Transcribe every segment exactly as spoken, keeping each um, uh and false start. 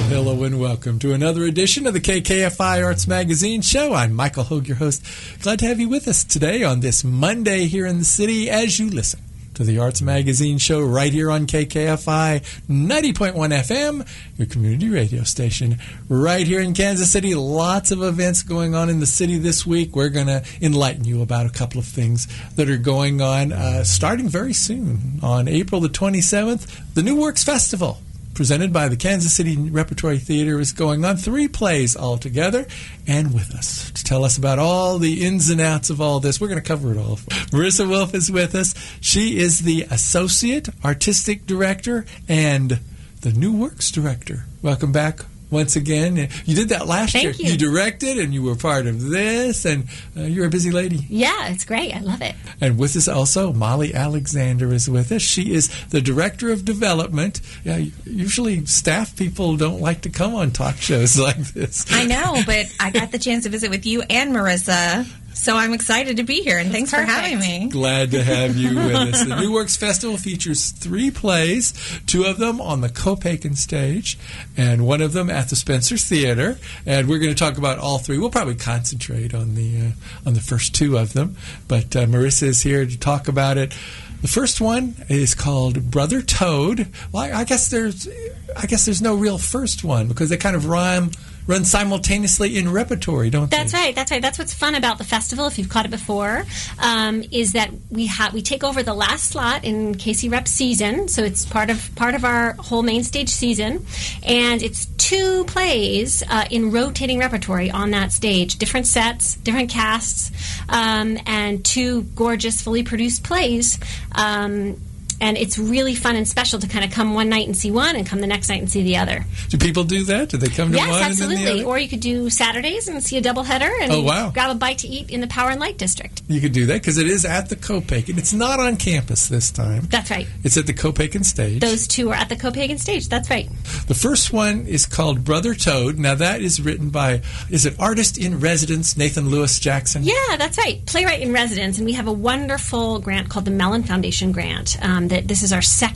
Hello and welcome to another edition of the K K F I Arts Magazine Show. I'm Michael Hogue, your host. Glad to have you with us today on this Monday here in the city as you listen to the Arts Magazine Show right here on K K F I ninety point one F M, your community radio station right here in Kansas City. Lots of events going on in the city this week. We're going to enlighten you about a couple of things that are going on uh, starting very soon. On April the twenty-seventh, the New Works Festival, presented by the Kansas City Repertory Theater, is going on. Three plays all together. And with us to tell us about all the ins and outs of all this, we're going to cover it all. Marissa Wolf is with us. She is the Associate Artistic Director and the New Works Director. Welcome back once again. You did that last Thank year. You. You directed and you were part of this, and uh, you're a busy lady. Yeah, it's great. I love it. And with us also, Molly Alexander is with us. She is the Director of Development. Yeah, usually staff people don't like to come on talk shows like this. I know, but I got the chance to visit with you and Marissa, so I'm excited to be here, and thanks Perfect. for having me. Glad to have you with us. The New Works Festival features three plays, two of them on the Copaken stage, and one of them at the Spencer Theater. And we're going to talk about all three. We'll probably concentrate on the uh, on the first two of them, but uh, Marissa is here to talk about it. The first one is called Brother Toad. Well, I, I guess there's I guess there's no real first one because they kind of rhyme. Run simultaneously in repertory, don't they? That's right. That's right. That's what's fun about the festival. If you've caught it before, um, is that we have we take over the last slot in K C Rep season, so it's part of part of our whole main stage season, and it's two plays uh, in rotating repertory on that stage, different sets, different casts, um, and two gorgeous, fully produced plays. Um, And it's really fun and special to kind of come one night and see one and come the next night and see the other. Do people do that? Do they come to yes, one absolutely. and then the other? Or you could do Saturdays and see a doubleheader and oh, wow. grab a bite to eat in the Power and Light District. You could do that because it is at the Copaken. It's not on campus this time. That's right. It's at the Copaken stage. Those two are at the Copaken stage. That's right. The first one is called Brother Toad. Now, that is written by, is it artist in residence, Nathan Lewis Jackson? Yeah, that's right. Playwright in residence. And we have a wonderful grant called the Mellon Foundation Grant. Um, that this is our second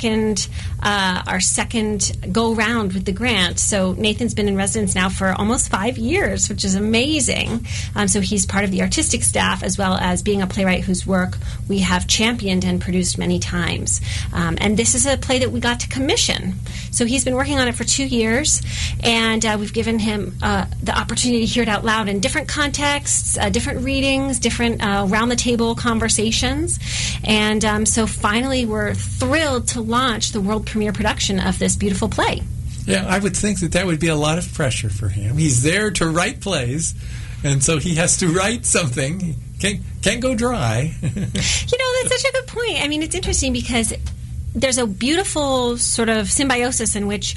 uh, our second go round with the grant. So Nathan's been in residence now for almost five years, which is amazing. Um, so he's part of the artistic staff as well as being a playwright whose work we have championed and produced many times. Um, and this is a play that we got to commission. So he's been working on it for two years, and uh, we've given him uh, the opportunity to hear it out loud in different contexts, uh, different readings, different uh, round-the-table conversations. And um, so finally we're thrilled to launch the world premiere production of this beautiful play. Yeah, I would think that that would be a lot of pressure for him. He's there to write plays, and so he has to write something. He can't, can't go dry. You know, that's such a good point. I mean, it's interesting because there's a beautiful sort of symbiosis in which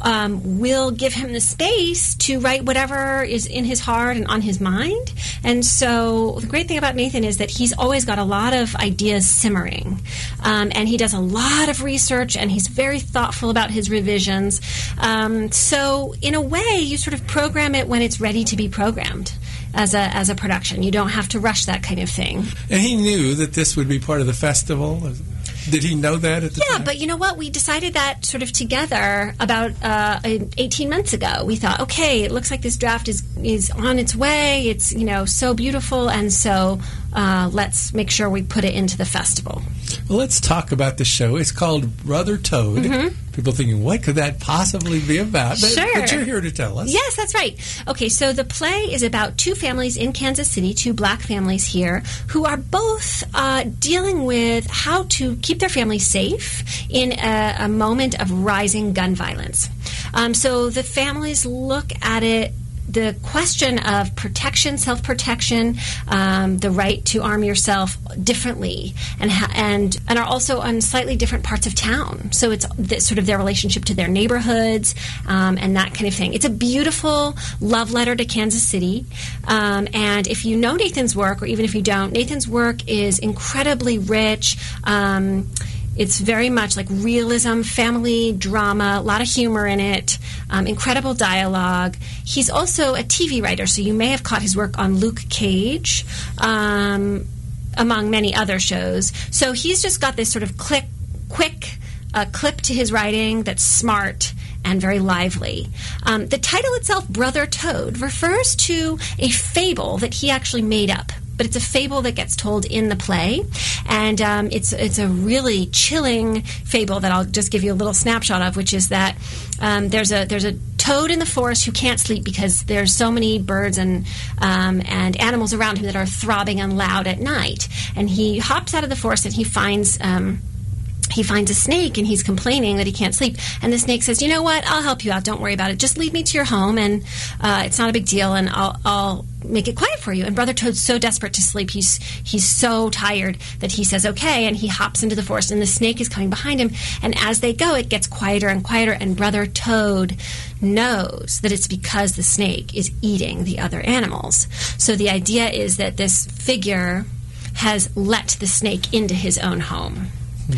um, we'll give him the space to write whatever is in his heart and on his mind. And so the great thing about Nathan is that he's always got a lot of ideas simmering. Um, and he does a lot of research, and he's very thoughtful about his revisions. Um, so in a way, you sort of program it when it's ready to be programmed. As a as a production. You don't have to rush that kind of thing. And he knew that this would be part of the festival? Did he know that at the yeah, time? Yeah, but you know what? We decided that sort of together about uh, eighteen months ago. We thought, okay, it looks like this draft is, is on its way. It's, you know, so beautiful, and so uh, let's make sure we put it into the festival. Well, let's talk about the show. It's called Brother Toad. Mm-hmm. People thinking, what could that possibly be about? But, sure. But you're here to tell us. Yes, that's right. Okay, so the play is about two families in Kansas City, two black families here, who are both uh, dealing with how to keep their family safe in a, a moment of rising gun violence. Um, so the families look at it, the question of protection, self-protection, um, the right to arm yourself differently, and ha- and and are also on slightly different parts of town. So it's th- sort of their relationship to their neighborhoods um, and that kind of thing. It's a beautiful love letter to Kansas City. Um, and if you know Nathan's work, or even if you don't, Nathan's work is incredibly rich. Um, It's very much like realism, family drama, a lot of humor in it, um, incredible dialogue. He's also a T V writer, so you may have caught his work on Luke Cage, um, among many other shows. So he's just got this sort of click, quick uh, clip to his writing that's smart and very lively. Um, the title itself, Brother Toad, refers to a fable that he actually made up. But it's a fable that gets told in the play, and um, it's it's a really chilling fable that I'll just give you a little snapshot of, which is that um, there's a there's a toad in the forest who can't sleep because there's so many birds and um, and animals around him that are throbbing and loud at night, and he hops out of the forest and he finds. Um, He finds a snake and he's complaining that he can't sleep. And the snake says, "You know what? I'll help you out. Don't worry about it. Just lead me to your home, and uh, it's not a big deal, and I'll, I'll make it quiet for you." And Brother Toad's so desperate to sleep, he's he's so tired that he says, "Okay," and he hops into the forest, and the snake is coming behind him. And as they go, it gets quieter and quieter, and Brother Toad knows that it's because the snake is eating the other animals. So the idea is that this figure has let the snake into his own home.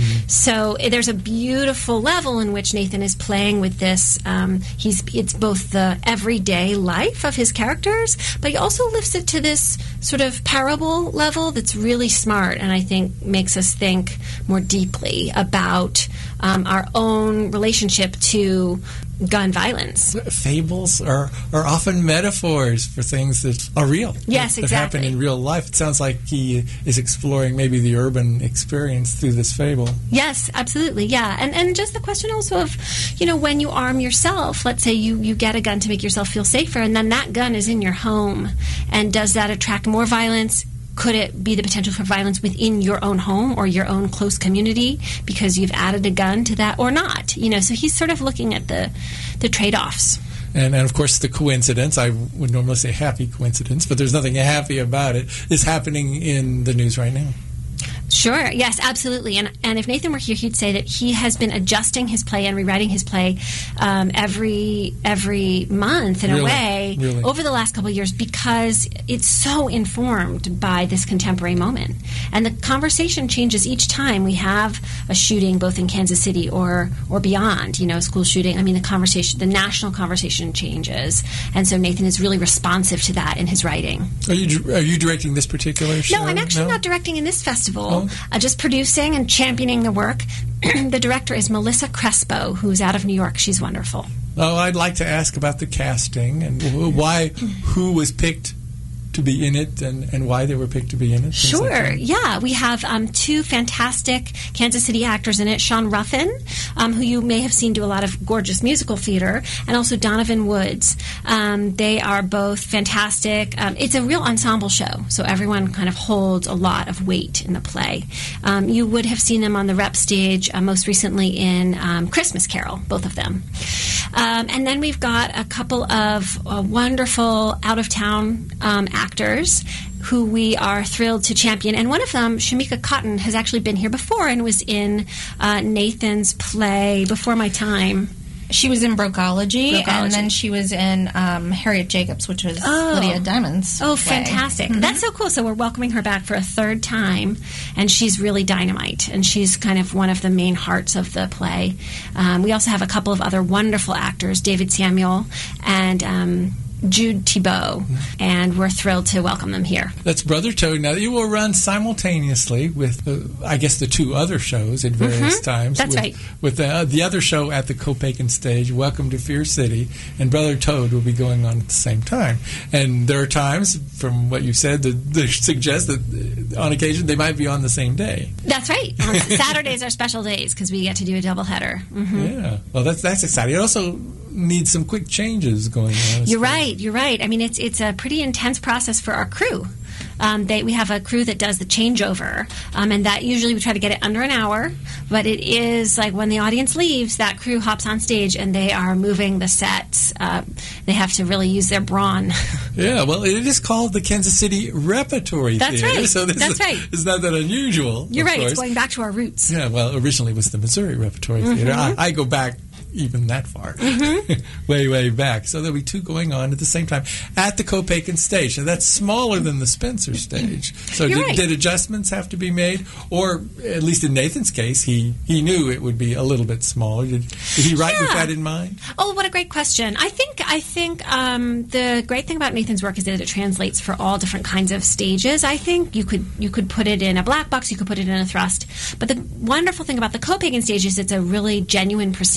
So there's a beautiful level in which Nathan is playing with this. Um, he's it's both the everyday life of his characters, but he also lifts it to this sort of parable level that's really smart, and I think makes us think more deeply about um, our own relationship to gun violence. Fables are, are often metaphors for things that are real. Yes, that, exactly. That happen in real life. It sounds like he is exploring maybe the urban experience through this fable. Yes, absolutely, yeah. And and just the question also of, you know, when you arm yourself, let's say you, you get a gun to make yourself feel safer, and then that gun is in your home, and does that attract more violence? Could it be the potential for violence within your own home or your own close community because you've added a gun to that or not? You know, so he's sort of looking at the, the trade-offs. And, and, of course, the coincidence, I would normally say happy coincidence, but there's nothing happy about it, is happening in the news right now. Sure. Yes, absolutely. And and if Nathan were here, he'd say that he has been adjusting his play and rewriting his play um, every every month in really? a way really? over the last couple of years because it's so informed by this contemporary moment. And the conversation changes each time we have a shooting, both in Kansas City or or beyond. You know, a school shooting. I mean, the conversation, the national conversation changes, and so Nathan is really responsive to that in his writing. Are you are you directing this particular show? No, I'm actually no? not directing in this festival. Oh. Uh, just producing and championing the work. The director is Melissa Crespo, who's out of New York. She's wonderful. Oh, I'd like to ask about the casting and why, who was picked to be in it and, and why they were picked to be in it. Sure, like yeah. We have um, two fantastic Kansas City actors in it. Sean Ruffin, um, who you may have seen do a lot of gorgeous musical theater, and also Donovan Woods. Um, they are both fantastic. Um, it's a real ensemble show, so everyone kind of holds a lot of weight in the play. Um, you would have seen them on the rep stage uh, most recently in um, Christmas Carol, both of them. Um, and then we've got a couple of uh, wonderful out-of-town um, actors who we are thrilled to champion. And one of them, Shamika Cotton, has actually been here before and was in uh, Nathan's play Before My Time. She was in Brokology, Brokology. and then she was in um, Harriet Jacobs, which was Oh. Lydia Diamond's Oh, play. fantastic. Mhm. That's so cool. So we're welcoming her back for a third time, and she's really dynamite, and she's kind of one of the main hearts of the play. Um, we also have a couple of other wonderful actors, David Samuel and um, Jude Thibault, and we're thrilled to welcome them here. That's Brother Toad. Now, you will run simultaneously with, uh, I guess, the two other shows at various Mhm. times. That's with, right. With the, the other show at the Copacan stage, Welcome to Fear City, and Brother Toad will be going on at the same time. And there are times, from what you said, that, that suggest that uh, on occasion they might be on the same day. That's right. Um, Saturdays are special days because we get to do a doubleheader. Mm-hmm. Yeah. Well, that's that's exciting. It also needs some quick changes going on. You're right. You're right. I mean, it's it's a pretty intense process for our crew. Um, they, we have a crew that does the changeover, um, and that usually we try to get it under an hour. But it is like when the audience leaves, that crew hops on stage and they are moving the sets. Uh, they have to really use their brawn. Yeah, well, it is called the Kansas City Repertory That's Theater. right. So this That's is, right. It's not that unusual. You're of right. course. It's going back to our roots. Yeah, well, originally it was the Missouri Repertory Theater. I, I go back even that far, mm-hmm. way, way back. So there'll be two going on at the same time at the Copacan stage. Now, that's smaller than the Spencer stage. So You're did, right. did adjustments have to be made? Or, at least in Nathan's case, he, he knew it would be a little bit smaller. Did, did he write Yeah. with that in mind? Oh, what a great question. I think I think um, the great thing about Nathan's work is that it translates for all different kinds of stages. I think you could you could put it in a black box, you could put it in a thrust. But the wonderful thing about the Copacan stage is it's a really genuine proscenium.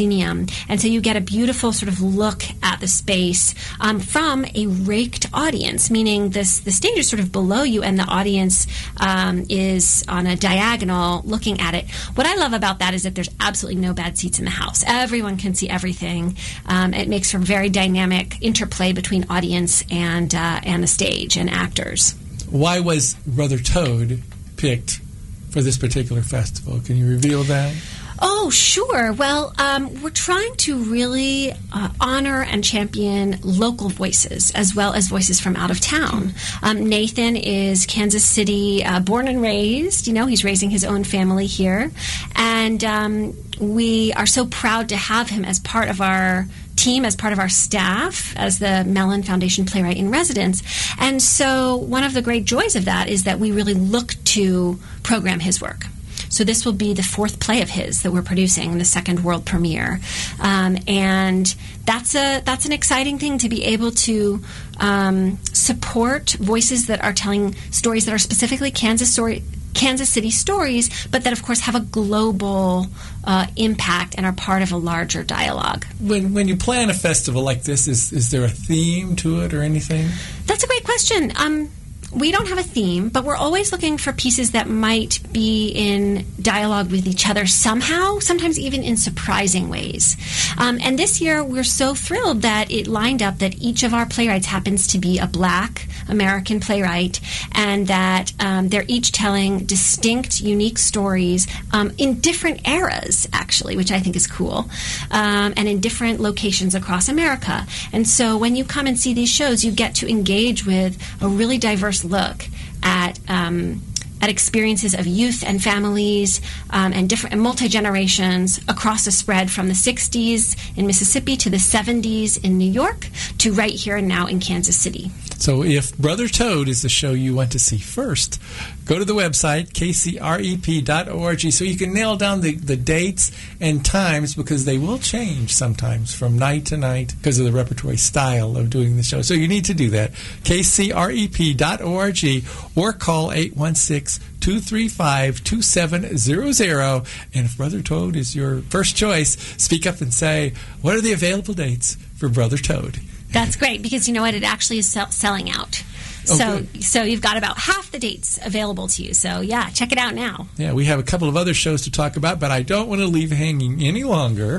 Um, and so you get a beautiful sort of look at the space um, from a raked audience, meaning this the stage is sort of below you and the audience um, is on a diagonal looking at it. What I love about that is that there's absolutely no bad seats in the house. Everyone can see everything. Um, it makes for very dynamic interplay between audience and uh, and the stage and actors. Why was Brother Toad picked for this particular festival? Can you reveal that? Oh, sure. Well, um, we're trying to really uh, honor and champion local voices as well as voices from out of town. Um, Nathan is Kansas City uh, born and raised. You know, he's raising his own family here. And um, we are so proud to have him as part of our team, as part of our staff, as the Mellon Foundation Playwright in Residence. And so one of the great joys of that is that we really look to program his work. So this will be the fourth play of his that we're producing, the second world premiere, um, and that's a that's an exciting thing to be able to um, support voices that are telling stories that are specifically Kansas story. Kansas City stories, but that of course have a global uh, impact and are part of a larger dialogue. When when you plan a festival like this, is is there a theme to it or anything? That's a great question. Um, we don't have a theme, but we're always looking for pieces that might be in dialogue with each other somehow, sometimes even in surprising ways. Um, and this year, we're so thrilled that it lined up that each of our playwrights happens to be a Black American playwright, and that um, they're each telling distinct, unique stories um, in different eras, actually, which I think is cool, um, and in different locations across America. And so when you come and see these shows, you get to engage with a really diverse look at um, at experiences of youth and families um, and different and multi-generations across a spread from the sixties in Mississippi to the seventies in New York to right here and now in Kansas City. So if Brother Toad is the show you want to see first, go to the website, k c r e p dot org, so you can nail down the, the dates and times, because they will change sometimes from night to night because of the repertory style of doing the show. So you need to do that, k c r e p dot org, or call eight one six, two three five, two seven zero zero. And if Brother Toad is your first choice, speak up and say, what are the available dates for Brother Toad? That's great, because you know what? It actually is sell- selling out. Oh, so good. so you've got about half the dates available to you. So, yeah, check it out now. Yeah, we have a couple of other shows to talk about, but I don't want to leave hanging any longer.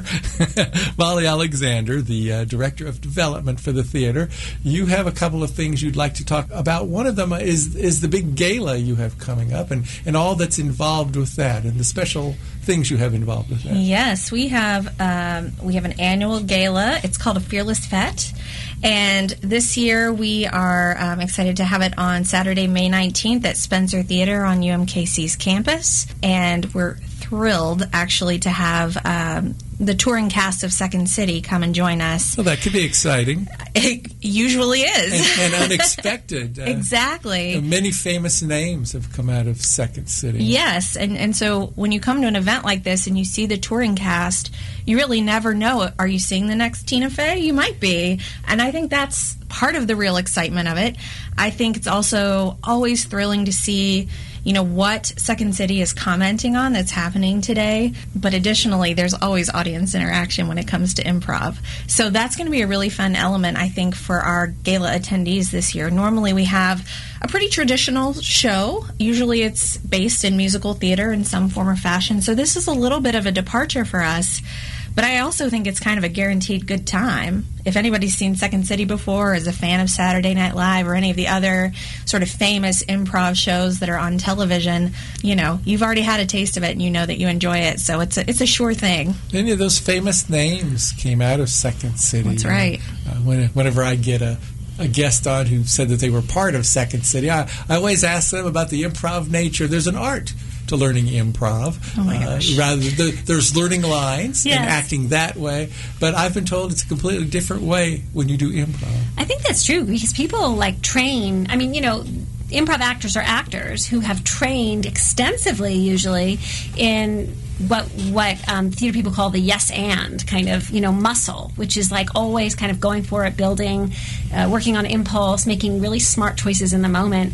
Molly Alexander, the uh, Director of Development for the theater, you have a couple of things you'd like to talk about. One of them is is the big gala you have coming up, and, and all that's involved with that, and the special things you have involved with that. Yes, we have um, we have an annual gala. It's called a Fearless Fete, and this year we are um, excited to have it on Saturday, May nineteenth at Spencer Theater on U M K C's campus, and we're thrilled actually to have um, the touring cast of Second City come and join us. Well, that could be exciting. It usually is. And, and unexpected. Uh, exactly. Many famous names have come out of Second City. Yes, and, and so when you come to an event like this and you see the touring cast, you really never know, are you seeing the next Tina Fey? You might be. And I think that's part of the real excitement of it. I think it's also always thrilling to see, you know, what Second City is commenting on that's happening today. But additionally, there's always audience interaction when it comes to improv. So that's going to be a really fun element, I think, for our gala attendees this year. Normally we have a pretty traditional show. Usually it's based in musical theater in some form or fashion. So this is a little bit of a departure for us. But I also think it's kind of a guaranteed good time. If anybody's seen Second City before, is a fan of Saturday Night Live or any of the other sort of famous improv shows that are on television, you know, you've already had a taste of it and you know that you enjoy it. So it's a, it's a sure thing. Many of those famous names came out of Second City. That's right. Uh, when, whenever I get a a guest on who said that they were part of Second City, I, I always ask them about the improv nature. There's an art to learning improv. Oh my gosh. Uh, rather, the, there's learning lines Yes. and acting that way, but I've been told it's a completely different way when you do improv. I think that's true, because people like train. I mean, you know, improv actors are actors who have trained extensively, usually, in what what um, theater people call the yes and kind of, you know, muscle, which is like always kind of going for it, building, uh, working on impulse, making really smart choices in the moment.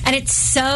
And it's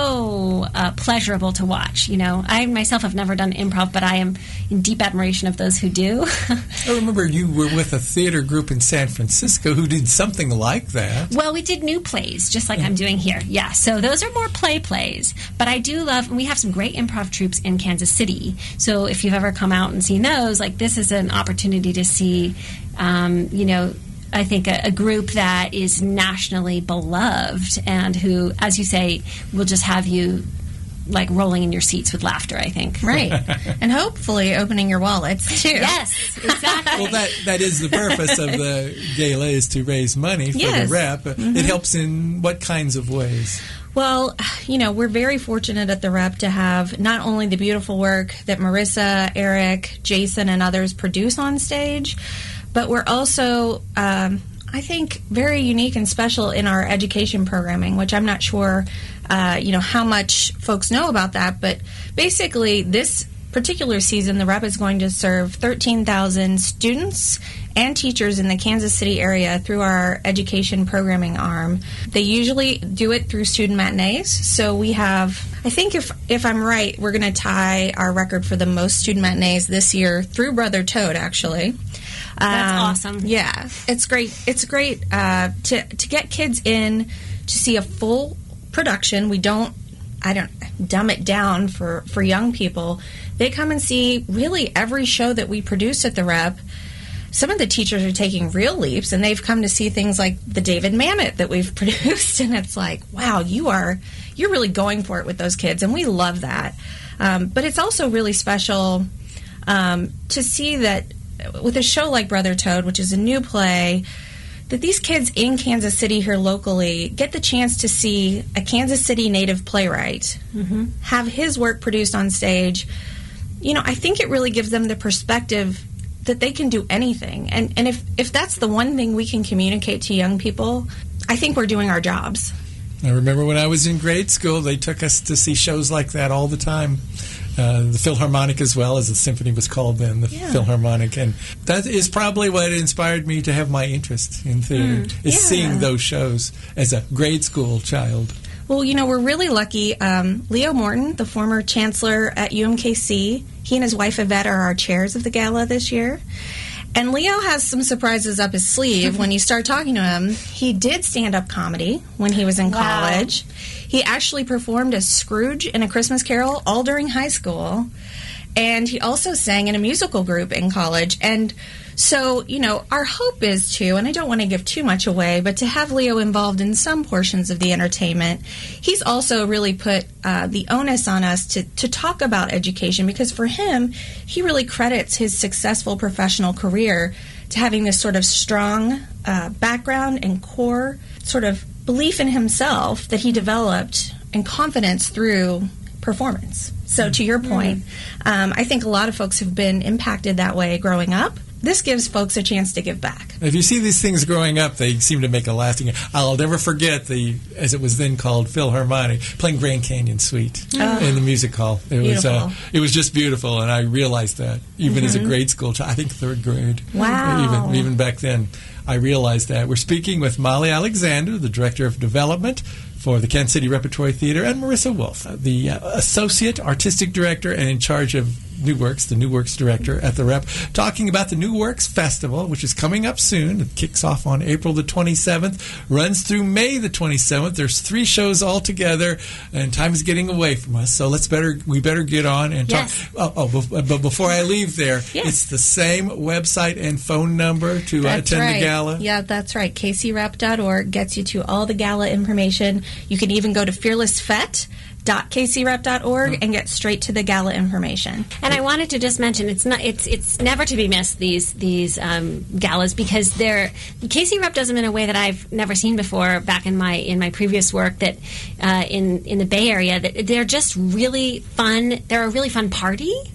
so uh, pleasurable to watch. You know, I myself have never done improv, but I am in deep admiration of those who do. I remember you were with a theater group in San Francisco who did something like that. Well, we did new plays, just like I'm doing here. Yeah, so those are more play plays. But I do love, and we have some great improv troupes in Kansas City. So if you've ever come out and seen those, like this is an opportunity to see, um, you know, I think a, a group that is nationally beloved and who, as you say, will just have you like rolling in your seats with laughter, I think. Right. And hopefully opening your wallets, too. Yes, exactly. Well, that, that is the purpose of the gala, is to raise money for Yes. the rep. Mm-hmm. It helps in what kinds of ways? Well, you know, we're very fortunate at the Rep to have not only the beautiful work that Marissa, Eric, Jason, and others produce on stage, but we're also, um, I think, very unique and special in our education programming, which I'm not sure, uh, you know, how much folks know about that. But basically, this particular season, the Rep is going to serve thirteen thousand students and teachers in the Kansas City area through our education programming arm. They usually do it through student matinees. So we have, I think if if I'm right, we're going to tie our record for the most student matinees this year through Brother Toad, actually. That's Um, awesome. Yeah, it's great. It's great uh, to to get kids in to see a full production. We don't, I don't dumb it down for, for young people. They come and see really every show that we produce at the Rep. Some of the teachers are taking real leaps, and they've come to see things like the David Mamet that we've produced, and it's like, wow, you are you're really going for it with those kids, and we love that. Um, but it's also really special um, to see that with a show like Brother Toad, which is a new play, that these kids in Kansas City here locally get the chance to see a Kansas City native playwright mm-hmm. have his work produced on stage. You know, I think it really gives them the perspective that they can do anything. And and if, if that's the one thing we can communicate to young people, I think we're doing our jobs. I remember when I was in grade school, they took us to see shows like that all the time. Uh, the Philharmonic, as well, as the symphony was called then, the yeah. Philharmonic. And that is probably what inspired me to have my interest in theater, mm, is yeah. seeing those shows as a grade school child. Well, you know, we're really lucky. Um, Leo Morton, the former chancellor at U M K C, he and his wife Yvette are our chairs of the gala this year. And Leo has some surprises up his sleeve when you start talking to him. He did stand-up comedy when he was in wow. college. He actually performed as Scrooge in A Christmas Carol all during high school. And he also sang in a musical group in college. And so, you know, our hope is to, and I don't want to give too much away, but to have Leo involved in some portions of the entertainment. He's also really put uh, the onus on us to, to talk about education, because for him, he really credits his successful professional career to having this sort of strong uh, background and core sort of belief in himself that he developed and confidence through performance. So to your point, um, I think a lot of folks have been impacted that way growing up. This gives folks a chance to give back. If you see these things growing up, they seem to make a lasting... I'll never forget the, as it was then called, Philharmonic, playing Grand Canyon Suite oh, in the music hall. It beautiful. was uh, it was just beautiful, and I realized that, even mm-hmm. as a grade school child, I think third grade. Wow. Even, even back then, I realized that. We're speaking with Molly Alexander, the Director of Development for the Kansas City Repertory Theater, and Marissa Wolf, the uh, Associate Artistic Director and in charge of New Works, the New Works Director at the Rep, talking about the New Works Festival, which is coming up soon. It kicks off on April the twenty-seventh, runs through May the twenty-seventh. There's three shows all together, and time is getting away from us, so let's better we better get on and yes. talk. Oh, oh, but before I leave there, yes. it's the same website and phone number to that's attend right. the gala? Yeah, that's right. K C rep dot org gets you to all the gala information. You can even go to fearless fet dot k c rep dot org and get straight to the gala information. And I wanted to just mention it's not it's it's never to be missed, these these um, galas, because they're K C Rep does them in a way that I've never seen before back in my in my previous work that uh, in in the Bay Area, that they're just really fun. They're a really fun party.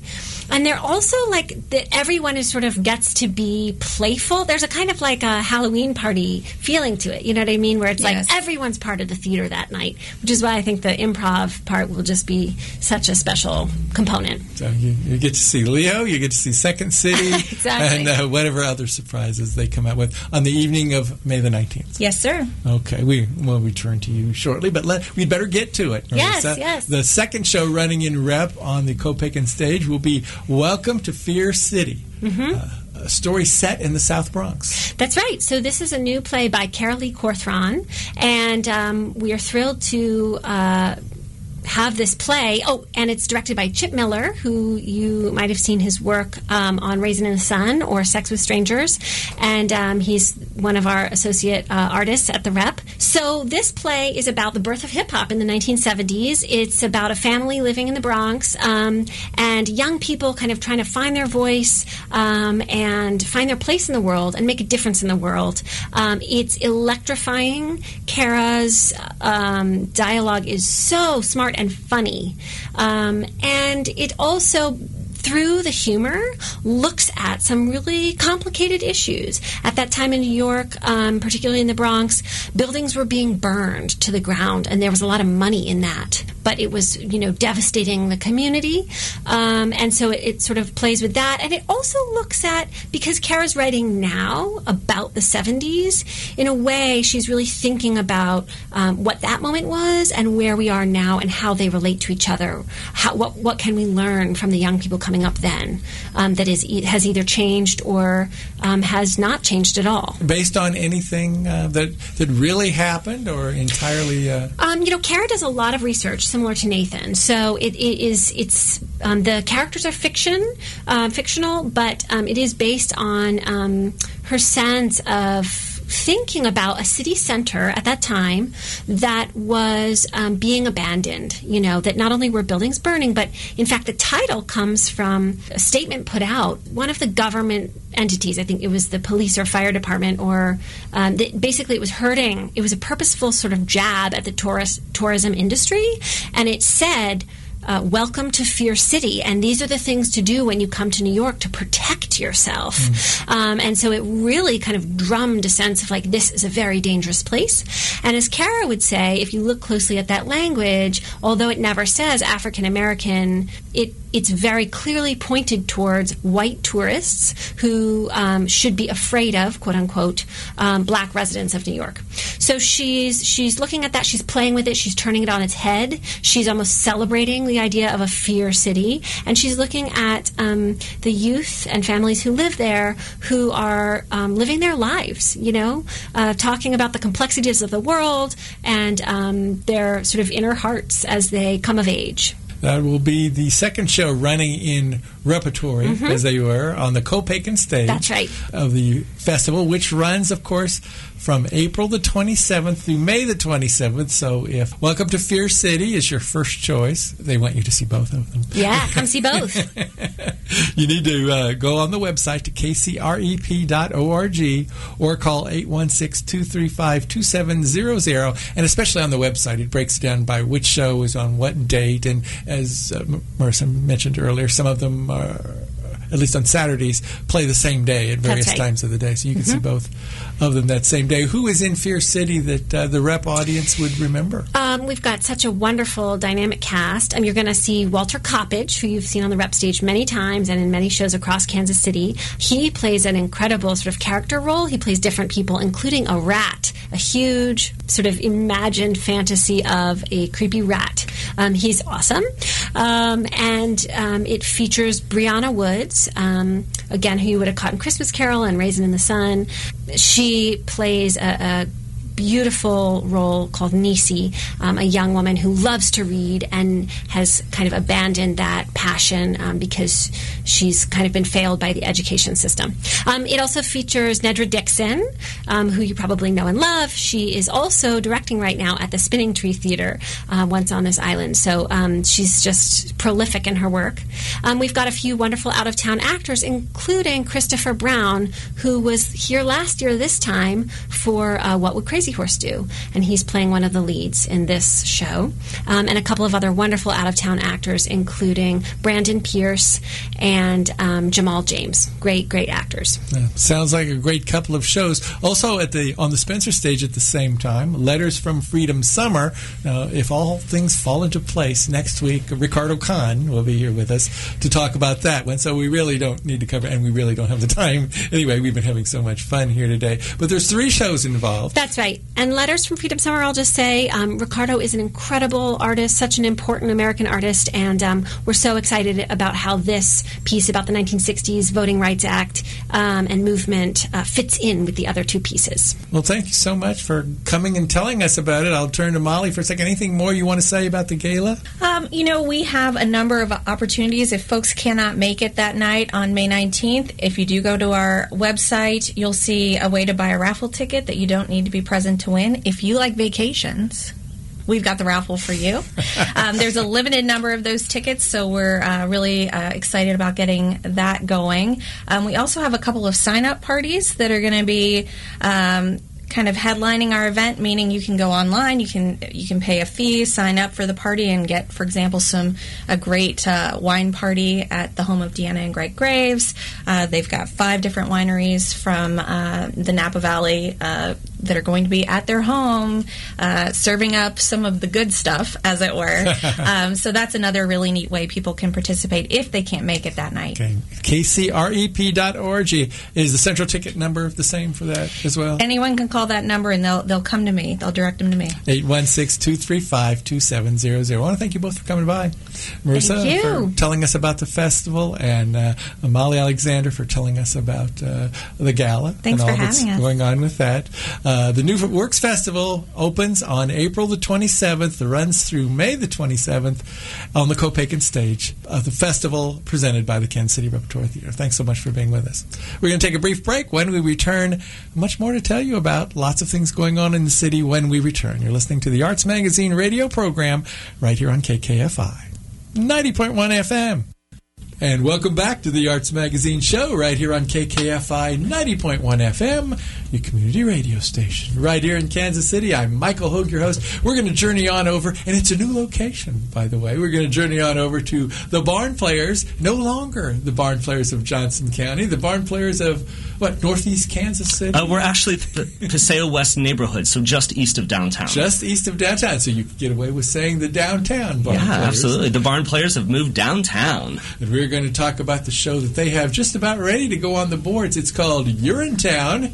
And they're also like that everyone is sort of gets to be playful. There's a kind of like a Halloween party feeling to it. You know what I mean? Where it's Yes. like everyone's part of the theater that night, which is why I think the improv part will just be such a special component. So you, you get to see Leo, you get to see Second City, Exactly. and uh, whatever other surprises they come out with on the evening of May the nineteenth. Yes, sir. Okay, we will return to you shortly, but let, we'd better get to it. Yes, Marissa. yes. The second show running in Rep on the Copaken stage will be Welcome to Fear City, Mm-hmm. uh, a story set in the South Bronx. That's right. So this is a new play by Carolee Corthron, and um, we are thrilled to uh, have this play. Oh, and it's directed by Chip Miller, who you might have seen his work um, on Raisin in the Sun or Sex with Strangers, and um, he's one of our associate uh, artists at the Rep. So this play is about the birth of hip-hop in the nineteen seventies. It's about a family living in the Bronx um, and young people kind of trying to find their voice um, and find their place in the world and make a difference in the world. Um, it's electrifying. Kara's um, dialogue is so smart and funny. Um, and it also, through the humor, looks at some really complicated issues. At that time in New York, um, particularly in the Bronx, buildings were being burned to the ground, and there was a lot of money in that. But it was, you know, devastating the community. Um, and so it, it sort of plays with that. And it also looks at, because Kara's writing now about the seventies, in a way she's really thinking about um, what that moment was and where we are now and how they relate to each other. How, what, what can we learn from the young people coming up then um, that is has either changed or um, has not changed at all? Based on anything uh, that, that really happened or entirely... Uh... Um, you know, Kara does a lot of research similar to Nathan. So it, it is, it's, um, the characters are fiction, uh, fictional, but um, it is based on um, her sense of thinking about a city center at that time that was um, being abandoned, you know, that not only were buildings burning, but in fact the title comes from a statement put out. One of the government entities, I think it was the police or fire department, or um, that basically it was hurting, it was a purposeful sort of jab at the tourist tourism industry, and it said, Uh, welcome to Fear City, and these are the things to do when you come to New York to protect yourself. Mm. Um, and so it really kind of drummed a sense of like, this is a very dangerous place. And as Kara would say, if you look closely at that language, although it never says African American, it it's very clearly pointed towards white tourists who um, should be afraid of, quote unquote, um, black residents of New York. So she's she's looking at that, she's playing with it, she's turning it on its head, she's almost celebrating the idea of a fear city, and she's looking at um, the youth and families who live there who are um, living their lives, you know, uh, talking about the complexities of the world and um, their sort of inner hearts as they come of age. That will be the second show running in repertory, mm-hmm. as they were, on the Copaken stage. That's right. Of the festival, which runs, of course, from April the twenty-seventh through May the twenty-seventh. So if Welcome to Fear City is your first choice, they want you to see both of them. Yeah, come see both. You need to uh, go on the website to k c r e p dot org or call eight one six, two three five, two seven zero zero. And especially on the website, it breaks down by which show is on what date. And as uh, Marissa mentioned earlier, some of them are, at least on Saturdays, play the same day at various right. times of the day. So you can mm-hmm. see both of them that same day. Who is in Fear City that uh, the Rep audience would remember? Um, we've got such a wonderful, dynamic cast. Um, you're going to see Walter Coppage, who you've seen on the Rep stage many times and in many shows across Kansas City. He plays an incredible sort of character role. He plays different people, including a rat, a huge sort of imagined fantasy of a creepy rat. Um, he's awesome. Um, and um, it features Brianna Woods, um, again, who you would have caught in Christmas Carol and Raisin in the Sun. She plays a, a beautiful role called Nisi, um, a young woman who loves to read and has kind of abandoned that passion um, because she's kind of been failed by the education system. Um, it also features Nedra Dixon, um, who you probably know and love. She is also directing right now at the Spinning Tree Theater, uh, once on this island. So um, she's just prolific in her work. Um, we've got a few wonderful out-of-town actors, including Christopher Brown, who was here last year this time for uh, What Would Crazy Crazy Horse do? And he's playing one of the leads in this show. Um, and a couple of other wonderful out-of-town actors, including Brandon Pierce and um, Jamal James. Great, great actors. Yeah, sounds like a great couple of shows. Also, at the on the Spencer stage at the same time, Letters from Freedom Summer. Uh, if all things fall into place, next week, Ricardo Kahn will be here with us to talk about that one. So we really don't need to cover, and we really don't have the time. Anyway, we've been having so much fun here today. But there's three shows involved. That's right. And Letters from Freedom Summer, I'll just say, um, Ricardo is an incredible artist, such an important American artist, and um, we're so excited about how this piece about the nineteen sixties Voting Rights Act um, and movement uh, fits in with the other two pieces. Well, thank you so much for coming and telling us about it. I'll turn to Molly for a second. Anything more you want to say about the gala? Um, you know, we have a number of opportunities. If folks cannot make it that night on May nineteenth, if you do go to our website, you'll see a way to buy a raffle ticket that you don't need to be present to win. If you like vacations, we've got the raffle for you. Um, there's a limited number of those tickets, so we're uh, really uh, excited about getting that going. Um, we also have a couple of sign-up parties that are going to be um, kind of headlining our event, meaning you can go online, you can you can pay a fee, sign up for the party, and get, for example, some a great uh, wine party at the home of Deanna and Greg Graves. Uh, they've got five different wineries from uh, the Napa Valley uh, that are going to be at their home, uh, serving up some of the good stuff, as it were. um, so that's another really neat way people can participate if they can't make it that night. Okay. K C R E P dot org. Is the central ticket number the same for that as well? Anyone can call that number, and they'll they'll come to me. They'll direct them to me. eight one six, two three five, two seven zero zero. I want to thank you both for coming by. Marissa, Thank you. for telling us about the festival, and uh, Molly Alexander for telling us about uh, the gala. Thanks and for all that's having us. going on with that. Uh, the New Works Festival opens on April the twenty-seventh, runs through May the twenty-seventh on the Copacan stage of the festival presented by the Kansas City Repertoire Theater. Thanks so much for being with us. We're going to take a brief break. When we return, much more to tell you about. Lots of things going on in the city when we return. You're listening to the Arts Magazine radio program right here on K K F I ninety point one F M. And welcome back to the Arts Magazine show right here on K K F I ninety point one F M, your community radio station. Right here in Kansas City, I'm Michael Hogue, your host. We're going to journey on over, and it's a new location, by the way. We're going to journey on over to the Barn Players, no longer the Barn Players of Johnson County, the Barn Players of, what, northeast Kansas City? Uh, we're actually the Paseo West neighborhood, so just east of downtown. Just east of downtown, so you can get away with saying the downtown Barn yeah, Players. absolutely. The Barn Players have moved downtown. And we're going to talk about the show that they have just about ready to go on the boards. It's called You're in Town,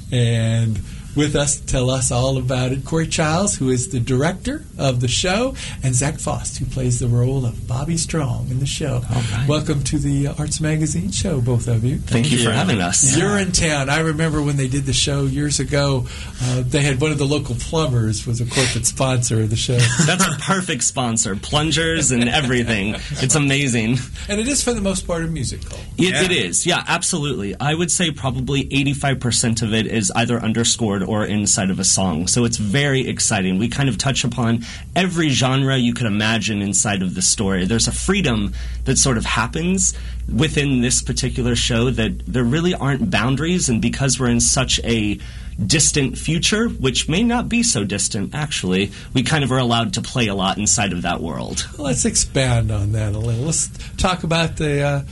and with us to tell us all about it, Corey Childs, who is the director of the show, and Zach Faust, who plays the role of Bobby Strong in the show. All right. Welcome to the Arts Magazine show, both of you. Thank, Thank you you. for having us. You're in Town. I remember when they did the show years ago, uh, they had one of the local plumbers was a corporate sponsor of the show. That's a perfect sponsor. Plungers and everything. It's amazing. And it is, for the most part, a musical. It, Yeah. it is. Yeah, absolutely. I would say probably eighty-five percent of it is either underscored or inside of a song. So it's very exciting. We kind of touch upon every genre you could imagine inside of the story. There's a freedom that sort of happens within this particular show that there really aren't boundaries, and because we're in such a distant future, which may not be so distant actually, we kind of are allowed to play a lot inside of that world. Let's expand on that a little. Let's talk about the... Uh,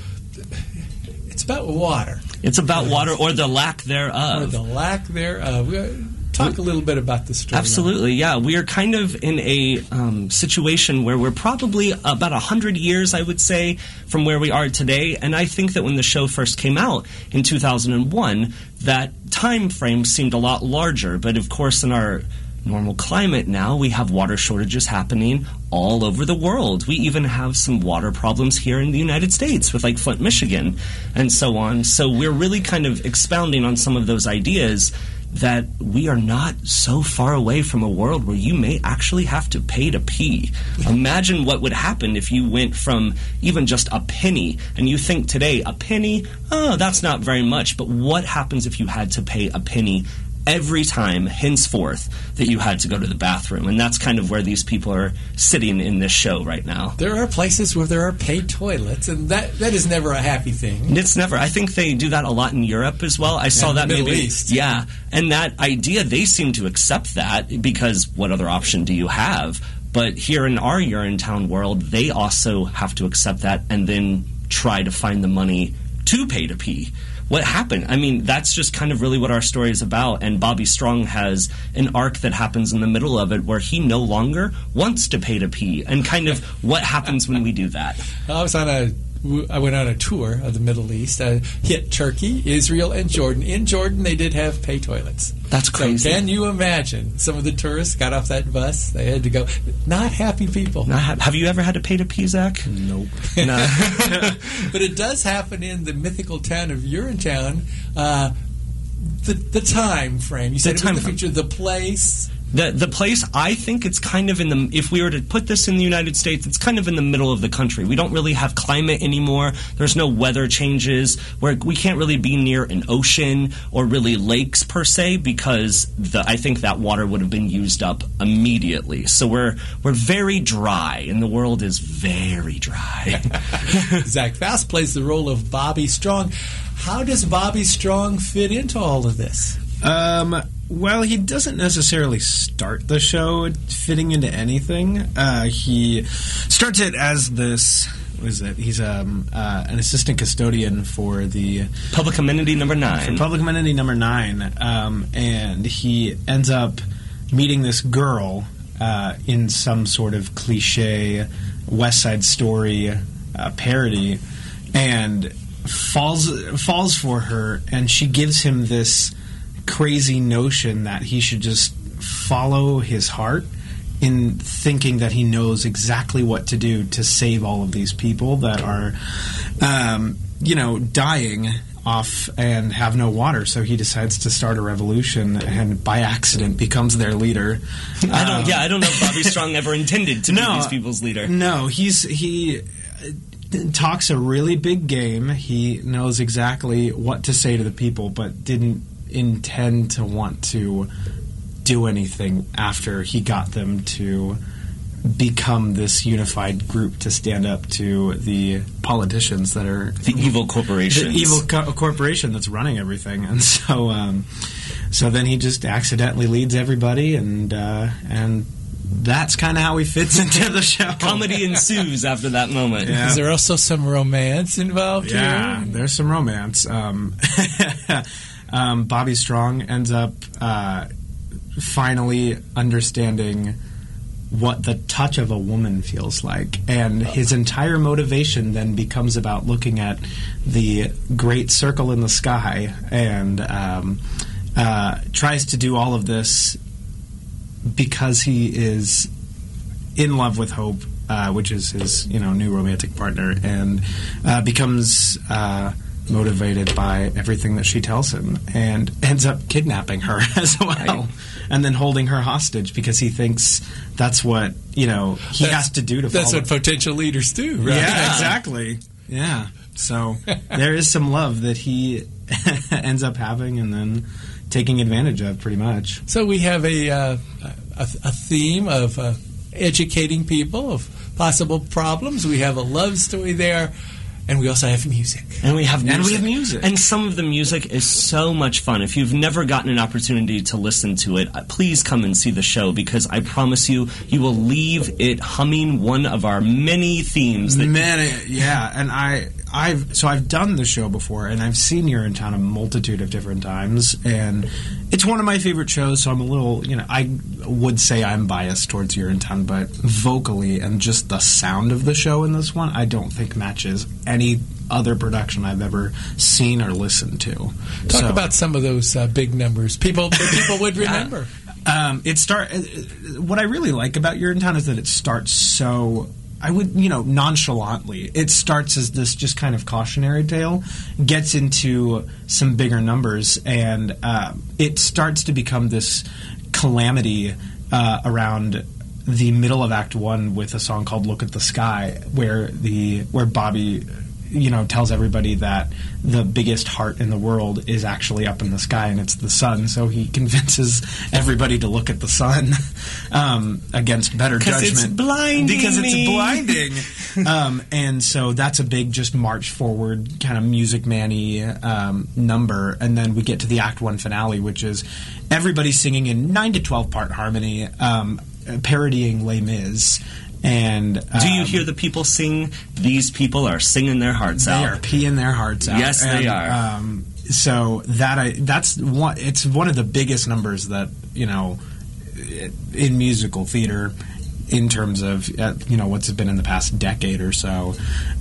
it's about water. It's about water or the lack Or thereof. the lack thereof. Uh, Talk a little bit about the story. Absolutely, yeah. We are kind of in a um, situation where we're probably about one hundred years, I would say, from where we are today. And I think that when the show first came out in two thousand one, that time frame seemed a lot larger. But of course, in our normal climate now, we have water shortages happening all over the world. We even have some water problems here in the United States with like Flint, Michigan, and so on. So we're really kind of expounding on some of those ideas that we are not so far away from a world where you may actually have to pay to pee. Imagine what would happen if you went from even just a penny, and you think today, a penny, oh, that's not very much, but what happens if you had to pay a penny every time henceforth that you had to go to the bathroom. And that's kind of where these people are sitting in this show right now. There are places where there are paid toilets, and that, that is never a happy thing. It's never. I think they do that a lot in Europe as well. I saw and that the Middle maybe. East. Yeah. And that idea, they seem to accept that because what other option do you have? But here in our Urinetown world, they also have to accept that and then try to find the money to pay to pee. What happened? I mean, that's just kind of really what our story is about. And Bobby Strong has an arc that happens in the middle of it where he no longer wants to pay to pee, and kind of what happens when we do that. I was on a I went on a tour of the Middle East. I hit Turkey, Israel, and Jordan. In Jordan, they did have pay toilets. That's crazy. So can you imagine? Some of the tourists got off that bus. They had to go. Not happy people. Not ha- have you ever had to pay to pee, Zach? Nope. No. But it does happen in the mythical town of Urinetown. Uh, the, the time frame. You said The it was time the frame. feature. The place. The the place, I think it's kind of in the, if we were to put this in the United States, it's kind of in the middle of the country. We don't really have climate anymore. There's no weather changes. Where we can't really be near an ocean or really lakes per se, because the, I think that water would have been used up immediately. So we're we're very dry, and the world is very dry. Zach Faust plays the role of Bobby Strong. How does Bobby Strong fit into all of this? Um, well, he doesn't necessarily start the show fitting into anything. Uh, he starts it as this. What is it? He's um, uh, an assistant custodian for the Public amenity number nine. for public amenity number nine, um, and he ends up meeting this girl uh, in some sort of cliche West Side Story uh, parody, and falls falls for her, and she gives him this crazy notion that he should just follow his heart in thinking that he knows exactly what to do to save all of these people that are, um, you know, dying off and have no water. So he decides to start a revolution and by accident becomes their leader. I don't. Um, Yeah, I don't know if Bobby Strong ever intended to No. be these people's leader. No, he's he talks a really big game. He knows exactly what to say to the people, but didn't intend to want to do anything after he got them to become this unified group to stand up to the politicians that are The evil corporations. the evil co- corporation that's running everything. And so um, so then he just accidentally leads everybody, and uh, and that's kind of how he fits into the show. Comedy ensues after that moment. Yeah. Is there also some romance involved Yeah, here? there's some romance. Um, um, Bobby Strong ends up uh, finally understanding what the touch of a woman feels like, and his entire motivation then becomes about looking at the great circle in the sky, and um, uh, tries to do all of this because he is in love with Hope, uh, which is his, you know, new romantic partner, and uh, becomes uh, motivated by everything that she tells him, and ends up kidnapping her as well, Right. and then holding her hostage because he thinks that's what, you know, he That's- has to do to That's follow. what potential leaders do, right? Yeah, exactly. Yeah. So there is some love that he ends up having and then taking advantage of, pretty much. So we have a uh, a, a theme of uh, educating people of possible problems. We have a love story there, and we also have music. And we have music. And we have music. And some of the music is so much fun. If you've never gotten an opportunity to listen to it, uh, please come and see the show, because I promise you, you will leave it humming one of our many themes. That Man, yeah, and I, I've so I've done the show before, and I've seen Urinetown a multitude of different times, and it's one of my favorite shows. So I'm a little, you know, I would say I'm biased towards Urinetown, but vocally and just the sound of the show in this one, I don't think matches any other production I've ever seen or listened to. Talk So- about some of those uh, big numbers people that people would remember. Um, it start. uh, What I really like about Urinetown is that it starts so, I would, you know, nonchalantly. It starts as this just kind of cautionary tale, gets into some bigger numbers, and uh, it starts to become this calamity uh, around the middle of Act One with a song called "Look at the Sky," where the where Bobby you know, tells everybody that the biggest heart in the world is actually up in the sky, and it's the sun. So he convinces everybody to look at the sun um, against better judgment. Because it's blinding Because it's me. blinding. um, and so that's a big just march forward kind of Music Man-y um, number. And then we get to the Act One finale, which is everybody singing in nine to twelve part harmony, um, parodying Les Mis. And um, Do you hear the people sing? These people are singing their hearts they out. are peeing their hearts out. Yes, they And, are. Um, so that I, that's one. It's one of the biggest numbers that, you know, in musical theater, in terms of uh, you know what's been in the past decade or so,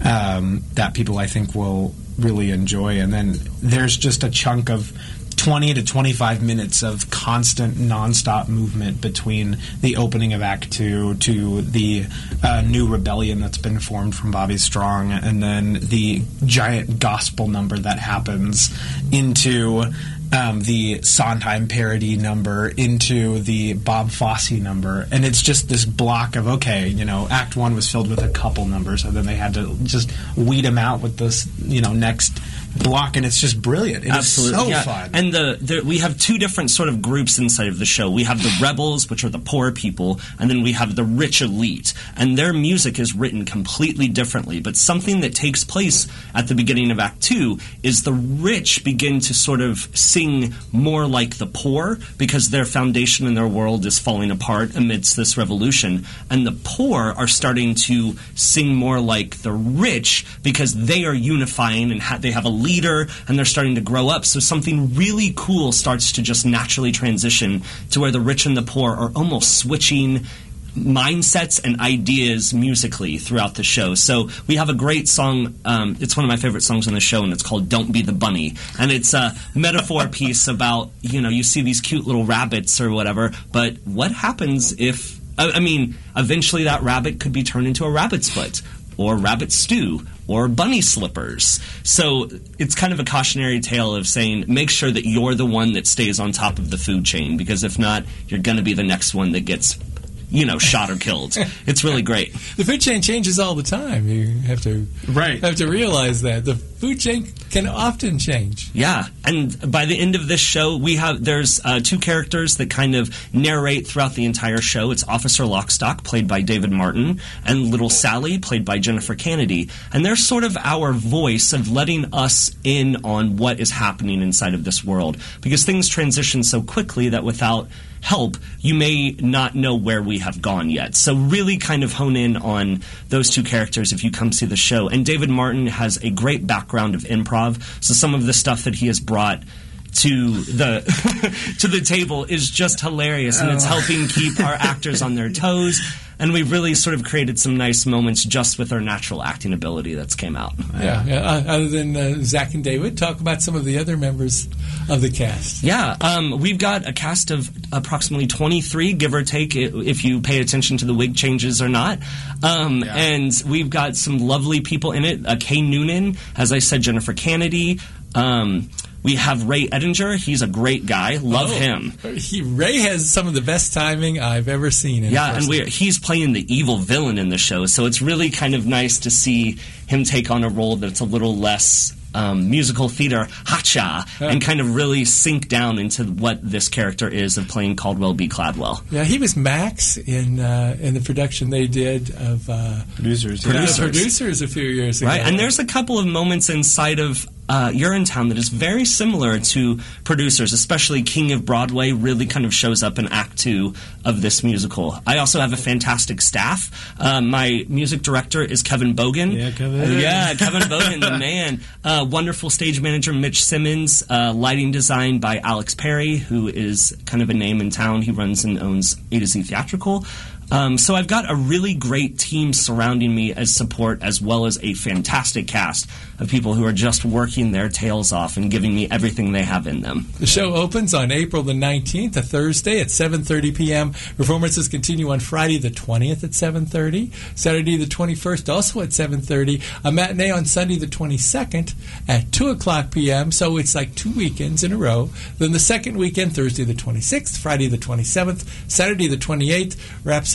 um, that people I think will really enjoy. And then there's just a chunk of twenty to twenty-five minutes of constant nonstop movement between the opening of Act Two to the uh, new rebellion that's been formed from Bobby Strong, and then the giant gospel number that happens into um, the Sondheim parody number, into the Bob Fosse number, and it's just this block of, okay, you know, Act One was filled with a couple numbers, and then they had to just weed them out with this, you know, next block, and it's just brilliant. It Absolutely, is so yeah. fun. And the, the we have two different sort of groups inside of the show. We have the rebels, which are the poor people, and then we have the rich elite. And their music is written completely differently. But something that takes place at the beginning of Act Two is the rich begin to sort of sing more like the poor because their foundation in their world is falling apart amidst this revolution. And the poor are starting to sing more like the rich because they are unifying and ha- they have a leader, and they're starting to grow up. So something really cool starts to just naturally transition to where the rich and the poor are almost switching mindsets and ideas musically throughout the show. So we have a great song. Um, it's one of my favorite songs on the show, and it's called Don't Be the Bunny. And it's a metaphor piece about, you know, you see these cute little rabbits or whatever, but what happens if, I, I mean, eventually that rabbit could be turned into a rabbit's foot, or rabbit stew, or bunny slippers. So it's kind of a cautionary tale of saying, make sure that you're the one that stays on top of the food chain, because if not, you're going to be the next one that gets, you know, shot or killed. It's really great. The food chain changes all the time. You have to Right. have to realize that the food chain can often change. Yeah, and by the end of this show, we have there's uh, two characters that kind of narrate throughout the entire show. It's Officer Lockstock, played by David Martin, and Little Sally, played by Jennifer Kennedy. And they're sort of our voice of letting us in on what is happening inside of this world, because things transition so quickly that without help, you may not know where we have gone yet. So really kind of hone in on those two characters if you come see the show. And David Martin has a great background of improv, so some of the stuff that he has brought to the to the table is just hilarious, and it's helping keep our actors on their toes. And we've really sort of created some nice moments just with our natural acting ability that's came out. Yeah. yeah. Uh, other than uh, Zach and David, talk about some of the other members of the cast. Yeah, um, we've got a cast of approximately twenty-three, give or take, i- if you pay attention to the wig changes or not. Um, Yeah. And we've got some lovely people in it. Uh, Kay Noonan, as I said, Jennifer Kennedy. Um, we have Ray Edinger. He's a great guy. Love Oh, him. He, Ray has some of the best timing I've ever seen. In a Yeah, and person. we he's playing the evil villain in the show, so it's really kind of nice to see him take on a role that's a little less um, musical theater, hacha, and kind of really sink down into what this character is of playing Caldwell B. Cladwell. Yeah, he was Max in uh, in the production they did of uh, Producers. yeah, Producers. producers a few years ago. Right, and there's a couple of moments inside of uh, Urinetown that is very similar to Producers, especially King of Broadway really kind of shows up in Act Two of this musical. I also have a fantastic staff. Uh, my music director is Kevin Bogan. Yeah, Kevin. Yeah, Kevin Bogan, the man. Uh, wonderful stage manager Mitch Simmons. Uh, lighting design by Alex Perry, who is kind of a name in town. He runs and owns A to Z Theatrical. Um, so I've got a really great team surrounding me as support, as well as a fantastic cast of people who are just working their tails off and giving me everything they have in them. The show opens on April the nineteenth, a Thursday at seven thirty p.m. Performances continue on Friday the twentieth at seven thirty, Saturday the twenty-first also at seven thirty, a matinee on Sunday the twenty-second at two o'clock p.m., so it's like two weekends in a row. Then the second weekend, Thursday the twenty-sixth, Friday the twenty-seventh, Saturday the twenty-eighth, wraps up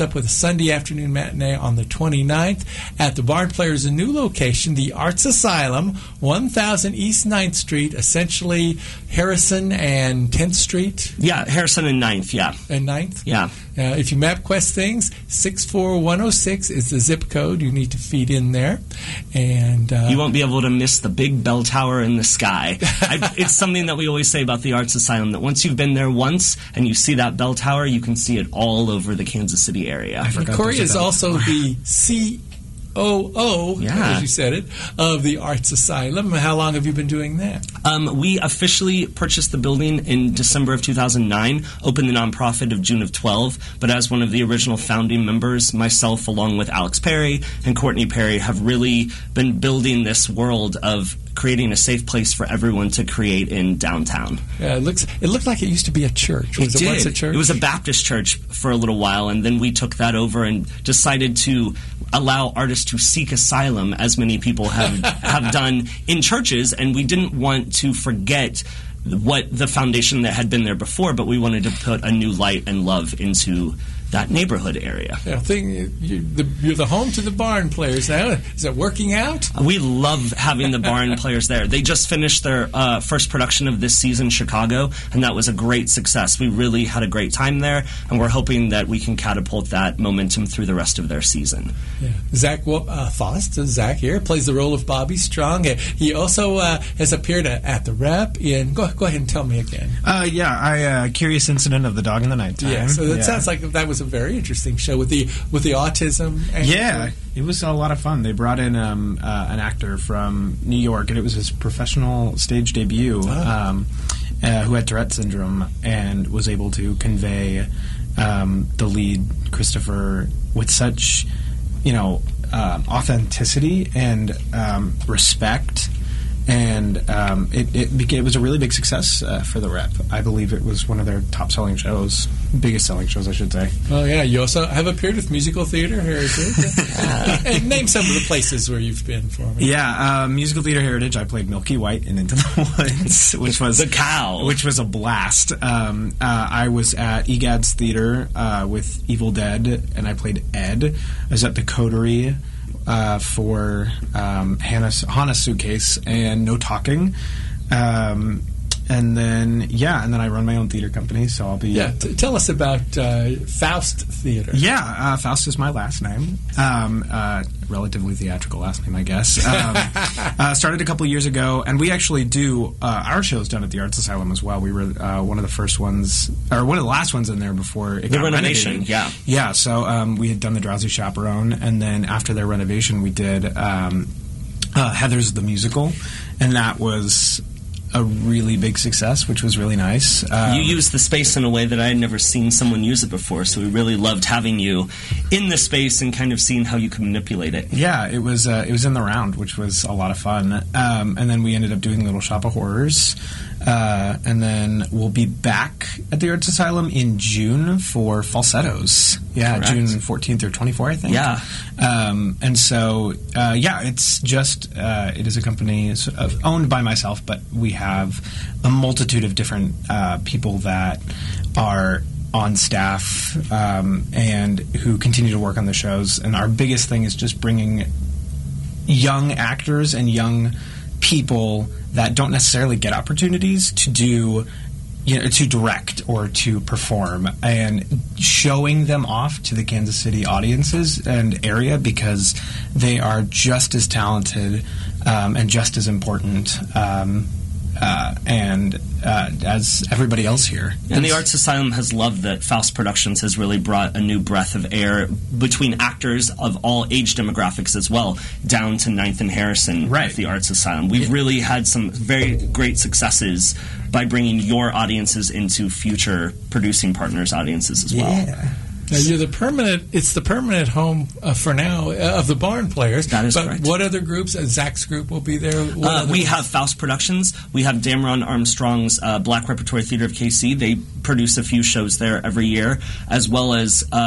up with a Sunday afternoon matinee on the twenty-ninth at the Barn Players, a new location, the Arts Asylum, one thousand East ninth Street, essentially Harrison and tenth Street. Yeah, Harrison and ninth, yeah. And ninth? Yeah. Uh, if you MapQuest things, six four one oh six is the zip code you need to feed in there. And uh, you won't be able to miss the big bell tower in the sky. I, it's something that we always say about the Arts Asylum, that once you've been there once and you see that bell tower, you can see it all over the Kansas City area. I forgot Corey is also the C O O, yeah. as you said it, of the Arts Asylum. How long have you been doing that? Um, we officially purchased the building in December of two thousand nine, opened the nonprofit of June of twelve, but as one of the original founding members, myself along with Alex Perry and Courtney Perry have really been building this world of creating a safe place for everyone to create in downtown. Yeah, it looks. It looked like it used to be a church. Was it, it did. once a church? It was a Baptist church for a little while, and then we took that over and decided to allow artists to seek asylum, as many people have have done in churches, and we didn't want to forget what the foundation that had been there before, but we wanted to put a new light and love into that neighborhood area. Yeah, I think you, the, you're the home to the Barn Players now. Is it working out? We love having the Barn Players there. They just finished their uh, first production of this season, Chicago, and that was a great success. We really had a great time there, and we're hoping that we can catapult that momentum through the rest of their season. Yeah. Zach uh, Faust, Zach here, plays the role of Bobby Strong. He also uh, has appeared at, at the Rep in... Go, go ahead and tell me again. Uh, yeah, I uh, Curious Incident of the Dog in the Nighttime. Yeah, so that yeah. sounds like that was a very interesting show with the with the autism angle. Yeah, it was a lot of fun. They brought in um, uh, an actor from New York, and it was his professional stage debut, oh. um, uh, who had Tourette syndrome and was able to convey um, the lead, Christopher, with such, you know, uh, authenticity and um, respect. And um, it, it, became, it was a really big success uh, for the Rep. I believe it was one of their top-selling shows, biggest selling shows, I should say. Oh, yeah. You also have appeared with Musical Theater Heritage. And name some of the places where you've been for me. Yeah, uh, Musical Theater Heritage, I played Milky White in Into the Woods, which was... The cow. Which was a blast. Um, uh, I was at EGAD's Theater uh, with Evil Dead, and I played Ed. I was at the Coterie Uh, for um, Hannah's, Hannah's Suitcase and No Talking. Um, and then, yeah, and then I run my own theater company, so I'll be... Yeah, t- tell us about uh, Faust Theater. Yeah, uh, Faust is my last name. Um, uh, relatively theatrical last name, I guess. Um, uh, started a couple years ago, and we actually do... Uh, our show's done at the Arts Asylum as well. We were uh, one of the first ones, or one of the last ones in there before it the got renovation, renovated. yeah. Yeah, so um, we had done the Drowsy Chaperone, and then after their renovation, we did um, uh, Heather's the Musical, and that was a really big success, which was really nice. Um, you used the space in a way that I had never seen someone use it before, so we really loved having you in the space and kind of seeing how you could manipulate it. Yeah, it was uh, it was in the round, which was a lot of fun. Um, and then we ended up doing Little Shop of Horrors. Uh, and then we'll be back at the Arts Asylum in June for Falsettos. Yeah, Correct. June fourteenth or twenty-fourth, I think. Yeah. Um, and so, uh, yeah, it's just, uh, it is a company uh, owned by myself, but we have a multitude of different uh, people that are on staff um, and who continue to work on the shows. And our biggest thing is just bringing young actors and young people that don't necessarily get opportunities to do, you know, to direct or to perform, and showing them off to the Kansas City audiences and area, because they are just as talented um, and just as important um, uh, and uh, as everybody else here. And the Arts Asylum has loved that Faust Productions has really brought a new breath of air between actors of all age demographics as well, down to Ninth and Harrison right. at the Arts Asylum. We've yeah. really had some very great successes by bringing your audiences into future producing partners' audiences as well. Yeah. Now you're the permanent. It's the permanent home uh, for now uh, of the Barn Players. That is but correct. What other groups? Uh, Zach's group will be there. Uh, we have Faust Productions. We have Dameron Armstrong's uh, Black Repertory Theater of K C. They produce a few shows there every year, as well as uh,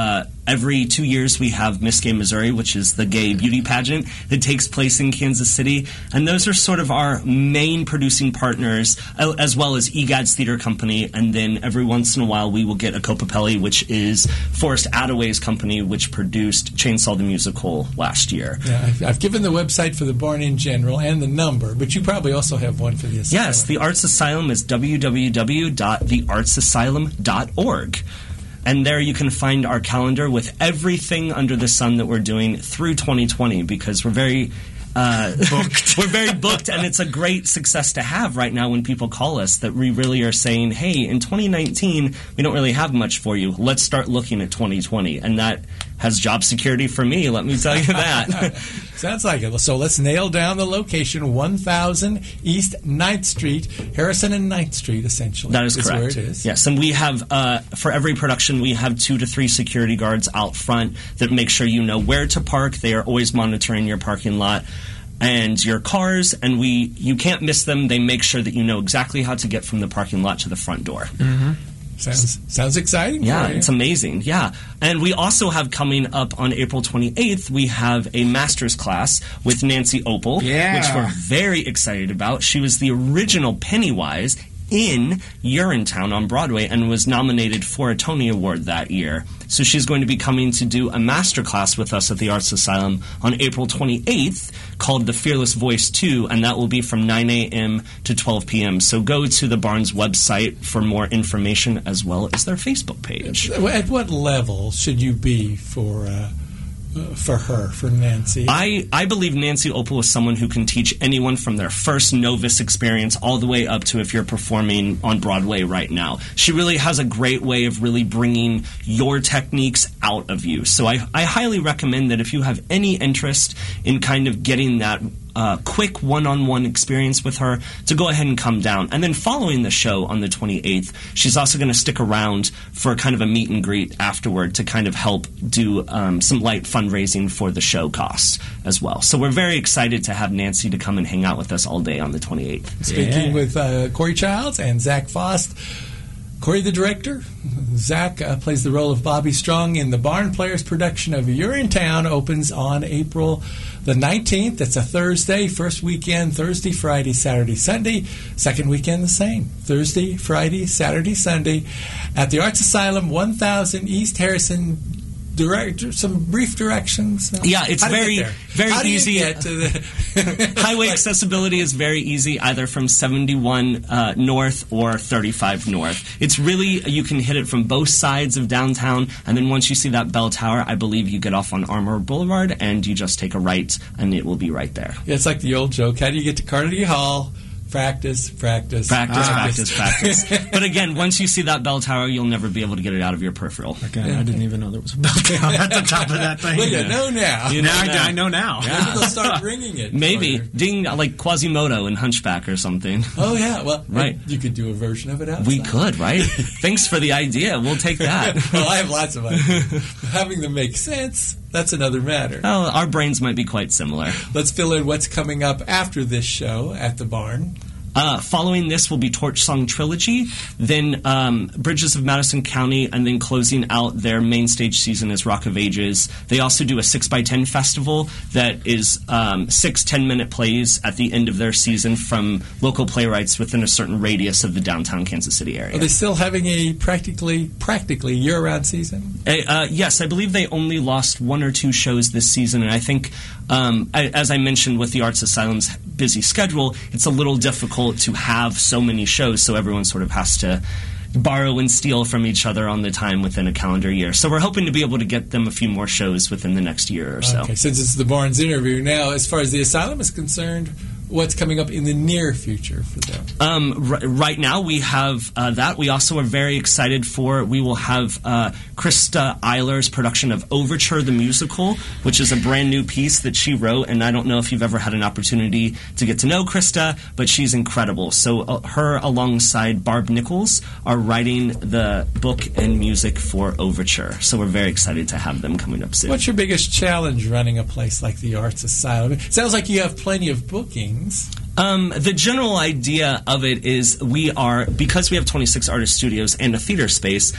every two years we have Miss Gay Missouri, which is the gay beauty pageant that takes place in Kansas City. And those are sort of our main producing partners, as well as EGAD's Theater Company. And then every once in a while we will get a Copapelli, which is Forrest Attaway's company, which produced Chainsaw the Musical last year. Yeah, I've, I've given the website for the barn in general and the number, but you probably also have one for the asylum. Yes, the Arts Asylum is w w w dot the arts asylum dot org. And there you can find our calendar with everything under the sun that we're doing through twenty twenty, because we're very uh, booked. We're very booked, and it's a great success to have right now when people call us that we really are saying, hey, in twenty nineteen, we don't really have much for you. Let's start looking at twenty twenty. And that has job security for me, let me tell you that. Sounds like it. So let's nail down the location, one thousand East ninth Street, Harrison and ninth Street, essentially. That is correct. Where it is. Yes, and we have, uh, for every production, we have two to three security guards out front that make sure you know where to park. They are always monitoring your parking lot and your cars, and we you can't miss them. They make sure that you know exactly how to get from the parking lot to the front door. Mm-hmm. Sounds sounds exciting. Yeah, for you. It's amazing. Yeah. And we also have coming up on April twenty-eighth, we have a master's class with Nancy Opel, Yeah. which we're very excited about. She was the original Pennywise in Urinetown on Broadway and was nominated for a Tony Award that year. So she's going to be coming to do a master class with us at the Arts Asylum on April twenty-eighth called The Fearless Voice two, and that will be from nine a.m. to twelve p.m. So go to the Barnes website for more information as well as their Facebook page. At what level should you be for uh, uh, for her, for Nancy? I, I believe Nancy Opel is someone who can teach anyone from their first novice experience all the way up to if you're performing on Broadway right now. She really has a great way of really bringing your techniques out of you. So I, I highly recommend that if you have any interest in kind of getting that Uh, quick one-on-one experience with her, to go ahead and come down. And then following the show on the twenty-eighth, she's also going to stick around for kind of a meet and greet afterward to kind of help do um, some light fundraising for the show costs as well. So we're very excited to have Nancy to come and hang out with us all day on the twenty-eighth. Speaking Yeah. with uh, Corey Childs and Zach Faust. Corey, the director. Zach uh, plays the role of Bobby Strong in the Barn Players production of Urinetown. Opens on April the nineteenth. That's a Thursday. First weekend, Thursday, Friday, Saturday, Sunday. Second weekend, the same. Thursday, Friday, Saturday, Sunday. At the Arts Asylum, one thousand East Harrison. Direct, some brief directions. Yeah, it's How to very, get there? very How do you easy. get to the Highway Like- accessibility is very easy, either from seventy-one uh, north or thirty-five north. It's really, you can hit it from both sides of downtown, and then once you see that bell tower, I believe you get off on Armour Boulevard, and you just take a right, and it will be right there. Yeah, it's like the old joke. How do you get to Carnegie Hall? Practice, practice, Practice, practice, practice. But again, once you see that bell tower, you'll never be able to get it out of your peripheral. Again, I didn't even know there was a bell tower at the top of that thing. Well, you know now. You Now know I, now. I know now. Maybe they'll start ringing it. Maybe. for you. Ding, like Quasimodo in Hunchback or something. Oh, yeah. Well, Right. you could do a version of it outside. We could, right? Thanks for the idea. We'll take that. Well, I have lots of ideas. Having them make sense, that's another matter. Oh, our brains might be quite similar. Let's fill in what's coming up after this show at the barn. Uh, following this will be Torch Song Trilogy, then um, Bridges of Madison County, and then closing out their main stage season is Rock of Ages. They also do a six by ten festival that is um, six ten-minute plays at the end of their season from local playwrights within a certain radius of the downtown Kansas City area. Are they still having a practically practically year-round season? Uh, uh, yes, I believe they only lost one or two shows this season, and I think, um, I, as I mentioned, with the Arts Asylum's busy schedule, it's a little difficult to have so many shows, so everyone sort of has to borrow and steal from each other on the time within a calendar year. So we're hoping to be able to get them a few more shows within the next year or so. Okay, since it's the Barnes interview now, as far as the asylum is concerned, what's coming up in the near future for them? Um, r- right now, we have uh, that. We also are very excited for, we will have uh, Krista Eiler's production of Overture the Musical, which is a brand new piece that she wrote, and I don't know if you've ever had an opportunity to get to know Krista, but she's incredible. So uh, her alongside Barb Nichols are writing the book and music for Overture. So we're very excited to have them coming up soon. What's your biggest challenge running a place like the Arts Asylum? It sounds like you have plenty of bookings. Um, the general idea of it is we are, because we have twenty-six artist studios and a theater space,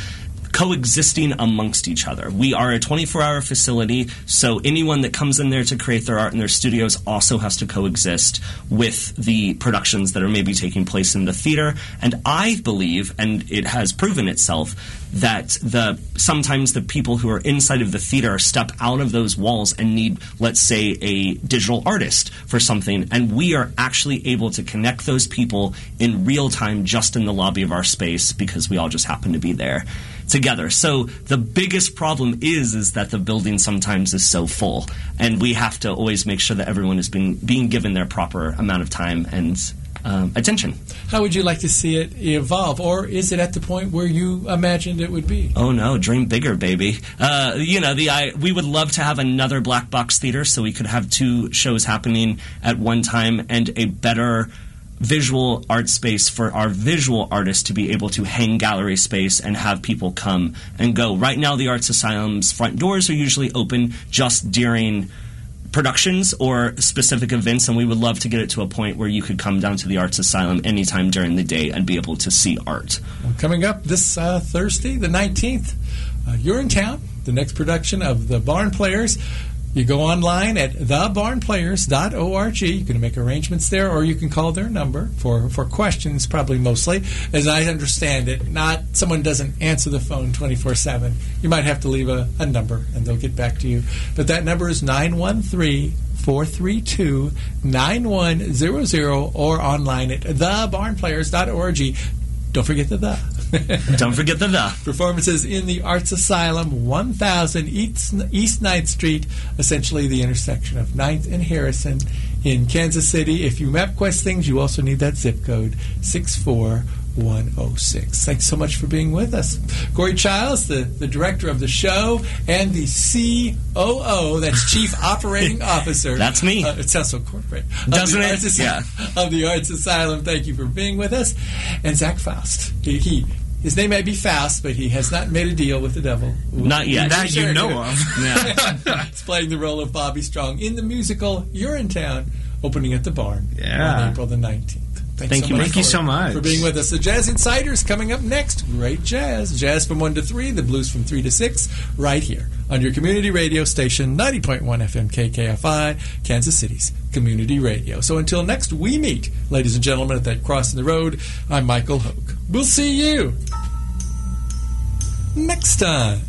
coexisting amongst each other. We are a twenty-four hour facility, so anyone that comes in there to create their art in their studios also has to coexist with the productions that are maybe taking place in the theater. And I believe, and it has proven itself, that the sometimes the people who are inside of the theater step out of those walls and need, let's say, a digital artist for something, and we are actually able to connect those people in real time just in the lobby of our space because we all just happen to be there together. So the biggest problem is is that the building sometimes is so full, and we have to always make sure that everyone is being being given their proper amount of time and um, attention. How would you like to see it evolve, or is it at the point where you imagined it would be? Oh no, dream bigger, baby. Uh, you know, the I, we would love to have another black box theater so we could have two shows happening at one time and a better visual art space for our visual artists to be able to hang gallery space and have people come and go. Right now, the Arts Asylum's front doors are usually open just during productions or specific events, and we would love to get it to a point where you could come down to the Arts Asylum anytime during the day and be able to see art. Well, coming up this uh, Thursday, the nineteenth, uh, you're in town, the next production of The Barn Players. You go online at the barn players dot org. You can make arrangements there, or you can call their number for, for questions, probably mostly. As I understand it, not someone doesn't answer the phone twenty-four seven. You might have to leave a, a number, and they'll get back to you. But that number is nine one three, four three two, nine one zero zero or online at the barn players dot org. Don't forget the the. Don't forget the the. Performances in the Arts Asylum, one thousand East, East ninth Street, essentially the intersection of ninth and Harrison in Kansas City. If you MapQuest things, you also need that zip code, six four one oh six. Thanks so much for being with us. Corey Childs, the, the director of the show, and the C O O, that's Chief Operating Officer. That's me. Uh, it sounds so corporate. Doesn't it? Arts, yeah. Of the Arts Asylum. Thank you for being with us. And Zach Faust. He, he His name may be Faust, but he has not made a deal with the devil. Not yet. That you know of. Yeah. He's playing the role of Bobby Strong in the musical You're in Town, opening at the Barn Yeah. on April the nineteenth. Thanks Thank so you. much Thank you for- so much. for being with us. The Jazz Insiders coming up next. Great jazz. Jazz from one to three, the blues from three to six, right here on your community radio station, ninety point one F M K K F I, Kansas City's community radio. So until next we meet, ladies and gentlemen, at that crossing the road, I'm Michael Hoke. We'll see you next time.